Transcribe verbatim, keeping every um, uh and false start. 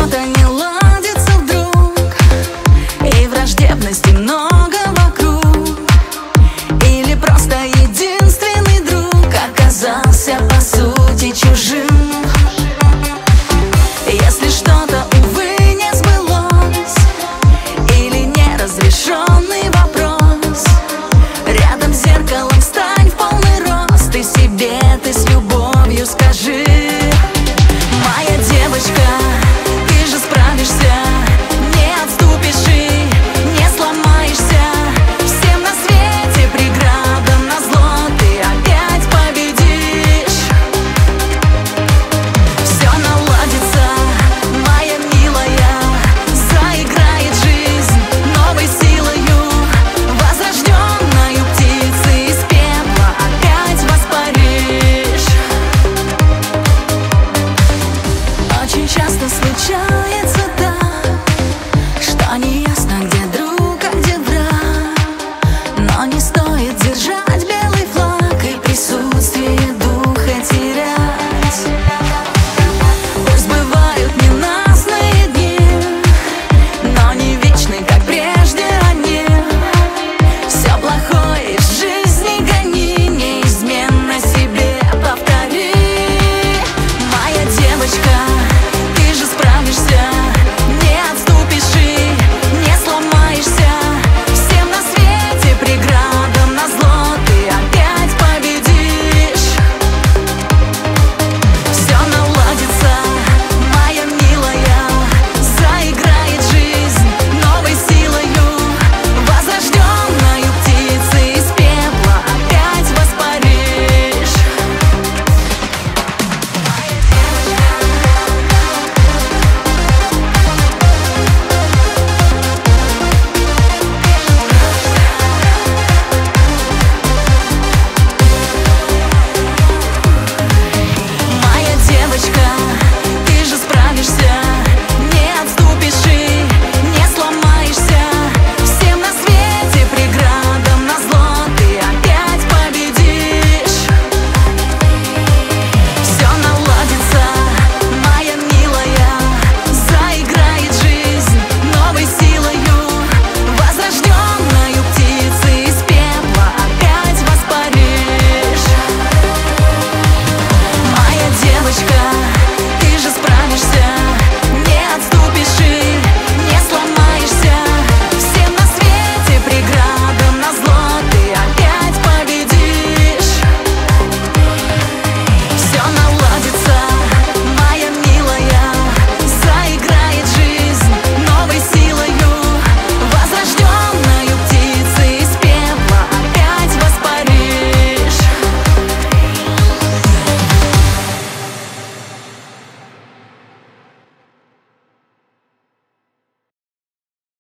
что-то не ладится вдруг, и враждебности много вокруг, или просто единственный друг оказался по сути чужим. Если что-то, увы, не сбылось, или неразрешенный вопрос, рядом с зеркалом встань в полный рост и себе ты с любовью скажи: